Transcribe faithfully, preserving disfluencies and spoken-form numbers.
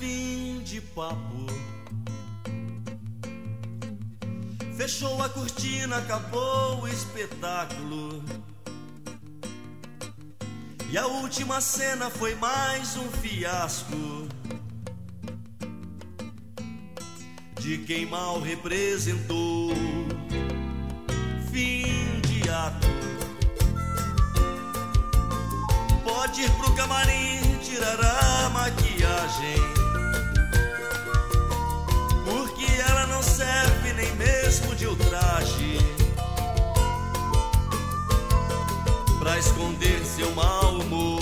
fim de papo. Fechou a cortina, acabou o espetáculo. E a última cena foi mais um fiasco de quem mal representou. Fim de ato. Pode ir pro camarim, tirar a maquiagem, porque ela não serve nem mesmo de ultraje pra esconder seu mau humor.